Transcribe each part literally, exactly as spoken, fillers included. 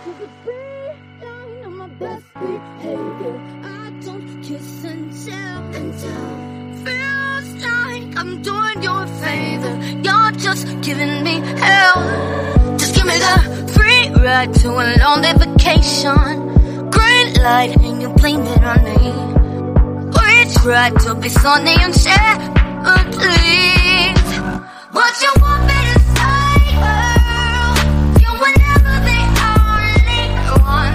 Best behavior. I don't kiss and tell and tell. Feels like I'm doing you a favor. You're just giving me hell. Just give me the free ride to a lonely vacation. Green light and you blame it on me. We tried to be sunny and share, but please, what you want me to say, girl? You were never the only one.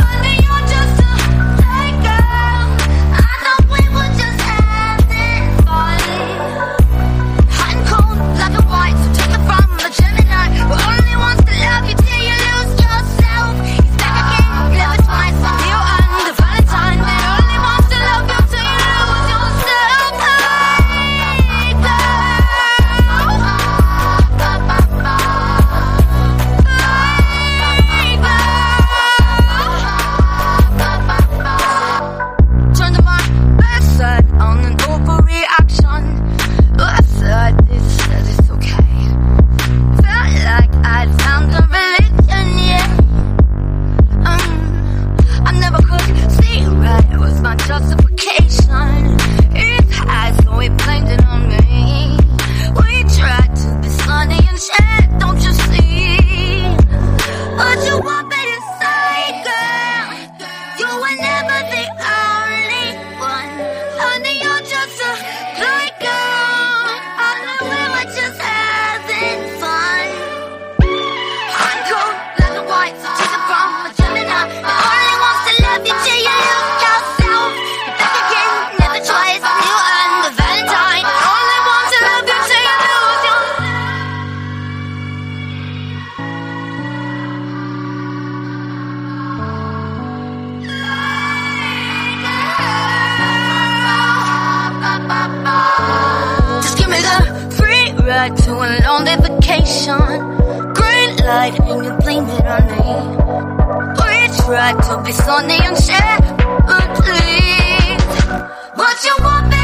To a lonely vacation, green light and you blame it on me. We tried to be sunny and share, but please, what you want me